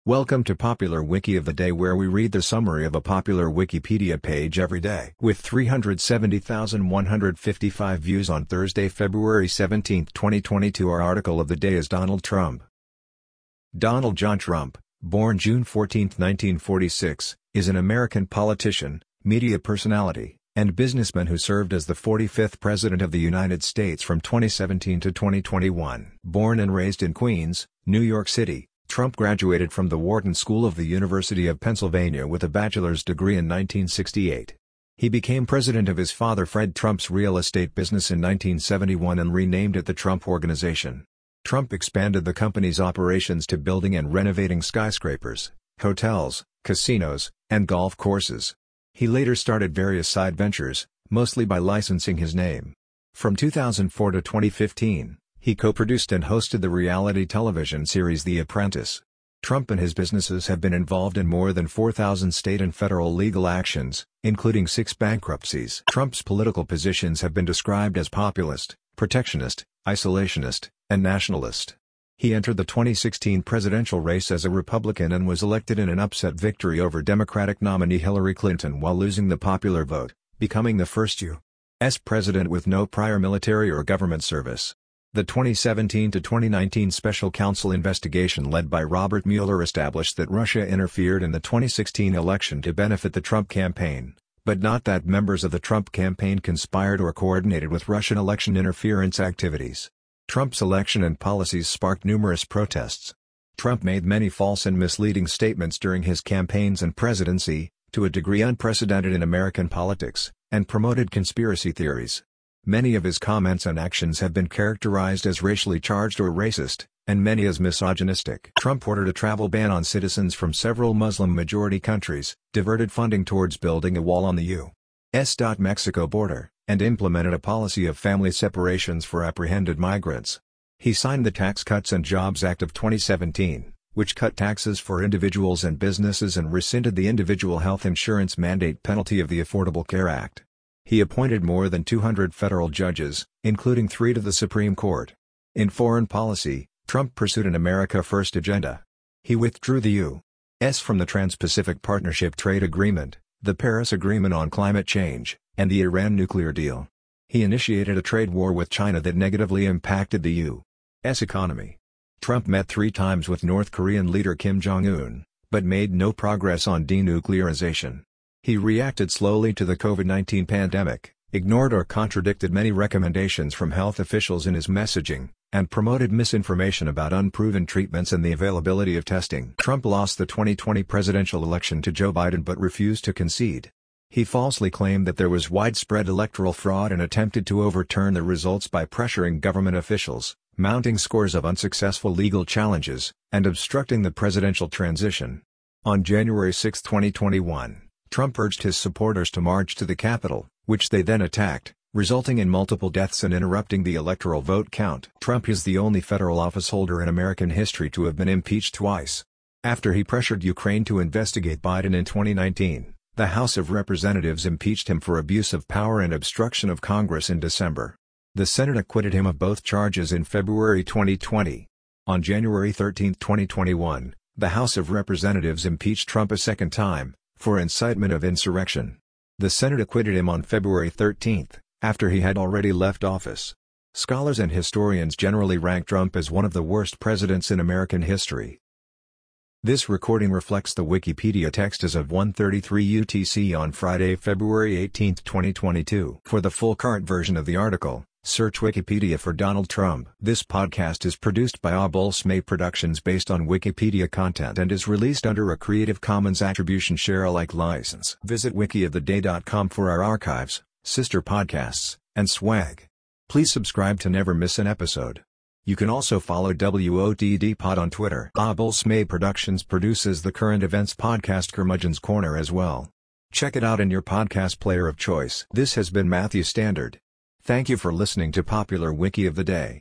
Welcome to Popular Wiki of the Day, where we read the summary of a popular Wikipedia page every day. With 370,155 views on Thursday, February 17, 2022, our article of the day is Donald Trump. Donald John Trump, born June 14, 1946, is an American politician, media personality, and businessman who served as the 45th President of the United States from 2017 to 2021. Born and raised in Queens, New York City, Trump graduated from the Wharton School of the University of Pennsylvania with a bachelor's degree in 1968. He became president of his father Fred Trump's real estate business in 1971 and renamed it the Trump Organization. Trump expanded the company's operations to building and renovating skyscrapers, hotels, casinos, and golf courses. He later started various side ventures, mostly by licensing his name. From 2004 to 2015, he co-produced and hosted the reality television series The Apprentice. Trump and his businesses have been involved in more than 4,000 state and federal legal actions, including 6 bankruptcies. Trump's political positions have been described as populist, protectionist, isolationist, and nationalist. He entered the 2016 presidential race as a Republican and was elected in an upset victory over Democratic nominee Hillary Clinton while losing the popular vote, becoming the first U.S. president with no prior military or government service. The 2017 to 2019 special counsel investigation led by Robert Mueller established that Russia interfered in the 2016 election to benefit the Trump campaign, but not that members of the Trump campaign conspired or coordinated with Russian election interference activities. Trump's election and policies sparked numerous protests. Trump made many false and misleading statements during his campaigns and presidency, to a degree unprecedented in American politics, and promoted conspiracy theories. Many of his comments and actions have been characterized as racially charged or racist, and many as misogynistic. Trump ordered a travel ban on citizens from several Muslim-majority countries, diverted funding towards building a wall on the U.S.-Mexico border, and implemented a policy of family separations for apprehended migrants. He signed the Tax Cuts and Jobs Act of 2017, which cut taxes for individuals and businesses and rescinded the individual health insurance mandate penalty of the Affordable Care Act. He appointed more than 200 federal judges, including 3 to the Supreme Court. In foreign policy, Trump pursued an America First agenda. He withdrew the U.S. from the Trans-Pacific Partnership Trade Agreement, the Paris Agreement on Climate Change, and the Iran nuclear deal. He initiated a trade war with China that negatively impacted the U.S. economy. Trump met 3 times with North Korean leader Kim Jong-un, but made no progress on denuclearization. He reacted slowly to the COVID-19 pandemic, ignored or contradicted many recommendations from health officials in his messaging, and promoted misinformation about unproven treatments and the availability of testing. Trump lost the 2020 presidential election to Joe Biden but refused to concede. He falsely claimed that there was widespread electoral fraud and attempted to overturn the results by pressuring government officials, mounting scores of unsuccessful legal challenges, and obstructing the presidential transition. On January 6, 2021, Trump urged his supporters to march to the Capitol, which they then attacked, resulting in multiple deaths and interrupting the electoral vote count. Trump is the only federal officeholder in American history to have been impeached twice. After he pressured Ukraine to investigate Biden in 2019, the House of Representatives impeached him for abuse of power and obstruction of Congress in December. The Senate acquitted him of both charges in February 2020. On January 13, 2021, the House of Representatives impeached Trump a second time, for incitement of insurrection. The Senate acquitted him on February 13, after he had already left office. Scholars and historians generally rank Trump as one of the worst presidents in American history. This recording reflects the Wikipedia text as of 1:33 UTC on Friday, February 18, 2022. For the full current version of the article, search Wikipedia for Donald Trump. This podcast is produced by Abol-Smay Productions based on Wikipedia content and is released under a Creative Commons Attribution Share Alike license. Visit wikioftheday.com for our archives, sister podcasts, and swag. Please subscribe to never miss an episode. You can also follow WOTD Pod on Twitter. Abol-Smay Productions produces the current events podcast Curmudgeon's Corner as well. Check it out in your podcast player of choice. This has been Matthew Standard. Thank you for listening to Popular Wiki of the Day.